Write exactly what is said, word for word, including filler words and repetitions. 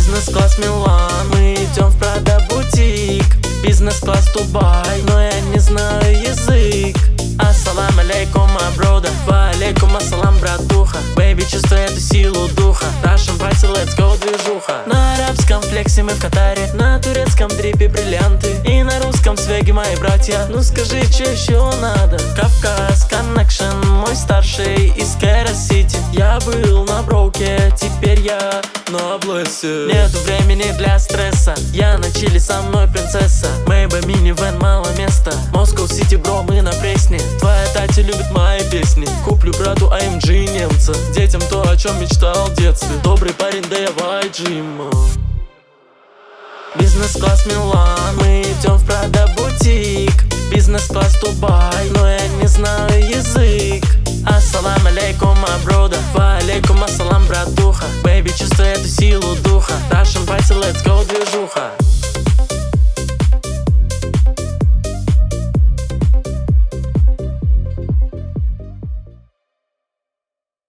Бизнес-класс Милан, мы идем в Прада бутик. Бизнес-класс Дубай, но я не знаю язык. Ассалам алейкум, аброда. Ва алейкум ассалам, братуха. Бэйби, чувствуй эту силу духа. Russian party, let's go, движуха. На арабском флексе мы в Катаре, на турецком дрипе бриллианты, и на русском свеги мои братья. Ну скажи, что еще надо? Кавказ, коннекшн, мой старший из Кэра-Сити. Я был на броуке, теперь я на обласе. Нету времени для стресса, я на чили, со мной принцесса. Мэйбэ, минивэн, мало места. Москва Сити, бро, мы на Пресне. Твоя тати любит мои песни. Куплю брату эй эм джи немца, детям то, о чем мечтал в детстве. Добрый парень, да я вай джима. Бизнес-класс Милан, мы идем в Прада бутик. Бизнес-класс Дубай, но я не знаю язык. Ассалам алейкум, аброда. Ва алейкум ассалам,